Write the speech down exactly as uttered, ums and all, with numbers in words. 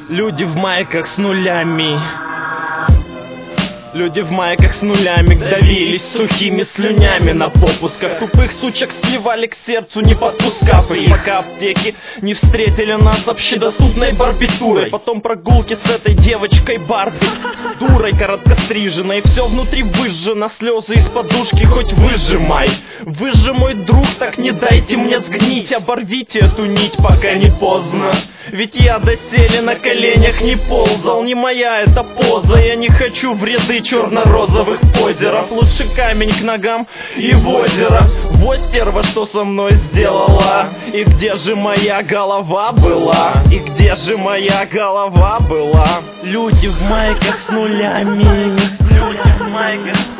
Люди в майках с нулями. Люди в майках с нулями давились сухими слюнями на попусках. Тупых сучек сливали к сердцу, не подпускав их, пока аптеки не встретили нас общедоступной барбитурой. Потом прогулки с этой девочкой Барби, дурой короткостриженной. Все внутри выжжено, слезы из подушки хоть выжимай. Вы же мой друг, так не дайте мне сгнить. Оборвите эту нить, пока не поздно. Ведь я доселе на коленях не ползал. Не моя эта поза, я не хочу в ряды черно-розовых позеров. Лучше камень к ногам и в озеро. Вот стерва, что со мной сделала. И где же моя голова была? И где же моя голова была? Люди в майках с нулями. Люди в майках с